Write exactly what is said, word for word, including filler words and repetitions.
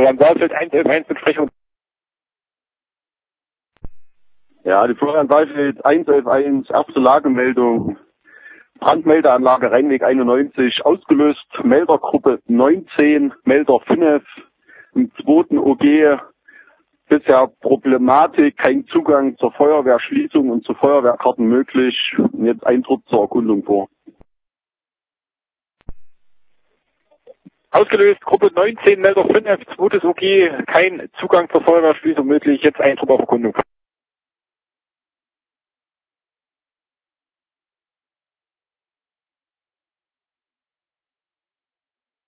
Florian Saalfeld, eins elf eins Besprechung. Ja, die Florian Saalfeld, eins elf eins, erste Lagemeldung. Brandmeldeanlage Rheinweg einundneunzig, ausgelöst, Meldergruppe neunzehn, Melder fünf, im zweiten O G, bisher Problematik, kein Zugang zur Feuerwehrschließung und zu Feuerwehrkarten möglich. Und jetzt Eintritt zur Erkundung vor. Ausgelöst, Gruppe neunzehn, Melder fünf, zweites O G, kein Zugang zur Feuerwehrschließung möglich, jetzt Eintritt auf Erkundung.